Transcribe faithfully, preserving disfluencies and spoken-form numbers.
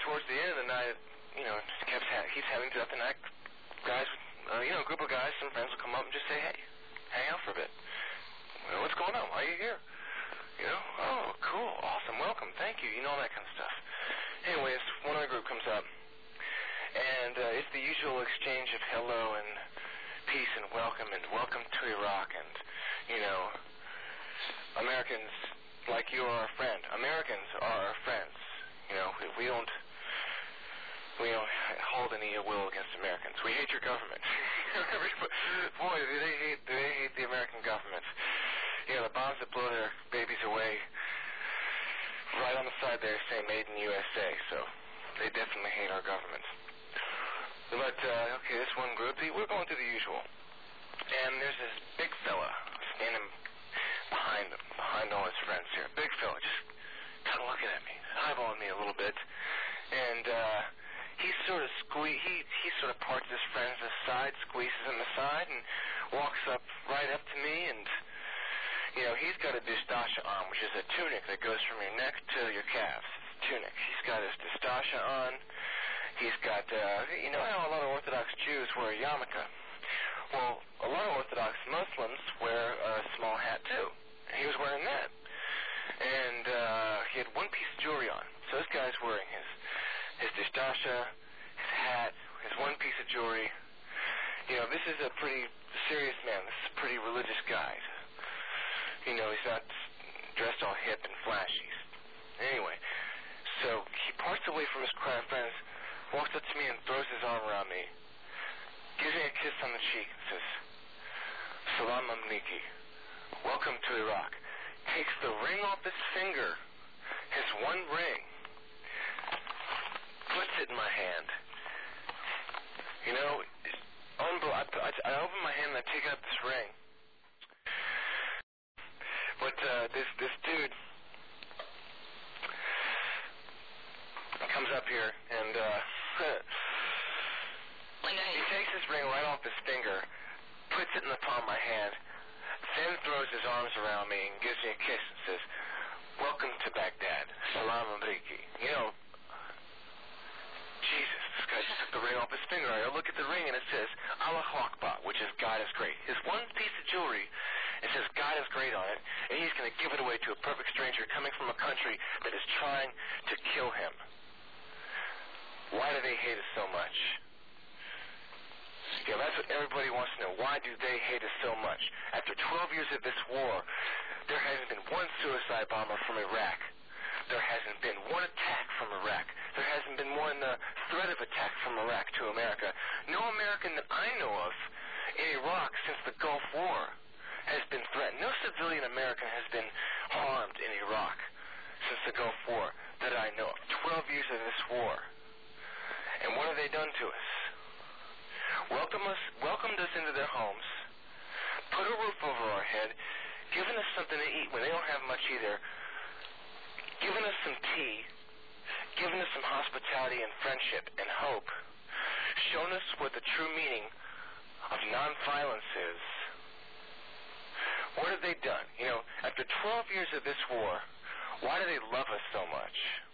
towards the end of the night, you know, kept ha- he's having throughout the night, guys, uh, you know, a group of guys, some friends will come up and just say, hey, hang out for a bit. Well, what's going on? Why are you here? You know, oh, cool, awesome, welcome, thank you, you know, all that kind of stuff. Anyways, one other group comes up, and uh, it's the usual exchange of hello and peace and welcome and welcome to Iraq and, you know, Americans like you are our friend. Americans are our friends. You know, we, we don't we don't hold any ill will against Americans. We hate your government. Boy, do they hate do they hate the American government. You know, the bombs that blow their babies away, right on the side there say made in U S A, so they definitely hate our government. But, uh, okay, this one group, we're going through the usual. And there's this big fella standing behind them, behind all his friends here. Big fella, just kind of looking at me, eyeballing me a little bit. And, uh, he sort of sque- he, he sort of parts his friends aside, squeezes them aside, and walks up, right up to me, and, you know, he's got a distasha on, which is a tunic that goes from your neck to your calves. It's a tunic. He's got his distasha on. He's got, uh, you know how a lot of Orthodox Jews wear a yarmulke? Well, a lot of Orthodox Muslims wear a small hat, too. And he was wearing that. And uh, he had one piece of jewelry on. So this guy's wearing his, his distasha, his hat, his one piece of jewelry. You know, this is a pretty serious man. This is a pretty religious guy. You know, he's not dressed all hip and flashy. Anyway, so he parts away from his crowd of friends, walks up to me and throws his arm around me, gives me a kiss on the cheek and says, Salam Amniki, welcome to Iraq. Takes the ring off his finger, his one ring, puts it in my hand. You know, unbel- I, I, I open my hand and I take out this ring. But uh, this this dude comes up here and uh, he takes his ring right off his finger, puts it in the palm of my hand, then throws his arms around me and gives me a kiss and says, welcome to Baghdad. Salam Amriki. You know, Jesus, this guy just took the ring off his finger. I look at the ring and it says, Allahu Akbar, which is God is great. His one piece of jewelry, it says God is great on it, and he's going to give it away to a perfect stranger coming from a country that is trying to kill him. Why do they hate us so much? Yeah, that's what everybody wants to know. Why do they hate us so much? After twelve years of this war, there hasn't been one suicide bomber from Iraq. There hasn't been one attack from Iraq. There hasn't been one uh, threat of attack from Iraq to America. No American that I know of in Iraq since the Gulf War has been threatened. No civilian American has been harmed in Iraq since the Gulf War that I know of. Twelve years of this war. And what have they done to us? Welcome us, welcomed us into their homes, put a roof over our head, given us something to eat when they don't have much either, given us some tea, given us some hospitality and friendship and hope, shown us what the true meaning of nonviolence is. What have they done? You know, after twelve years of this war, why do they love us so much?